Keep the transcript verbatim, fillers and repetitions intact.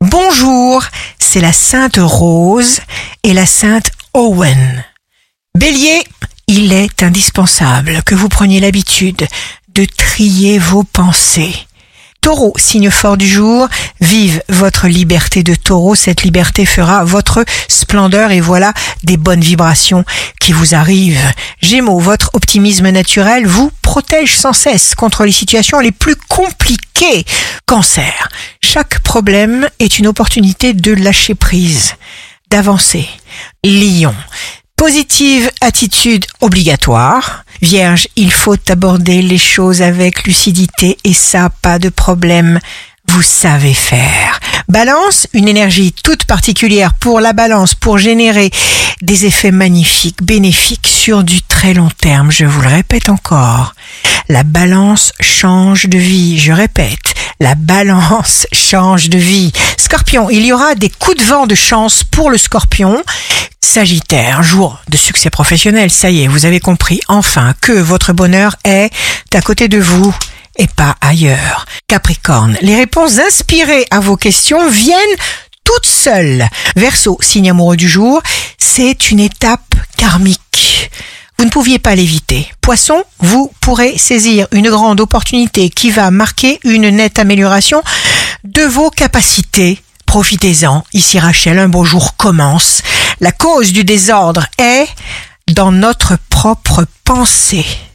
Bonjour, c'est la Sainte Rose et la Sainte Owen. Bélier, il est indispensable que vous preniez l'habitude de trier vos pensées. Taureau, signe fort du jour, vive votre liberté de taureau, cette liberté fera votre splendeur et voilà des bonnes vibrations qui vous arrivent. Gémeaux, votre optimisme naturel vous protège sans cesse contre les situations les plus compliquées. Cancer, chaque problème est une opportunité de lâcher prise, d'avancer. Lion, positive attitude obligatoire. Vierge, il faut aborder les choses avec lucidité et ça, pas de problème, vous savez faire. Balance, une énergie toute particulière pour la balance, pour générer des effets magnifiques, bénéfiques sur du très long terme. Je vous le répète encore, la balance change de vie. Je répète, la balance change de vie. Scorpion, il y aura des coups de vent de chance pour le Scorpion. Sagittaire, jour de succès professionnel, ça y est, vous avez compris enfin que votre bonheur est à côté de vous et pas ailleurs. Capricorne, les réponses inspirées à vos questions viennent toutes seules. Verseau, signe amoureux du jour, c'est une étape karmique. Vous ne pouviez pas l'éviter. Poisson, vous pourrez saisir une grande opportunité qui va marquer une nette amélioration de vos capacités. Profitez-en. Ici Rachel, un beau jour commence. La cause du désordre est dans notre propre pensée.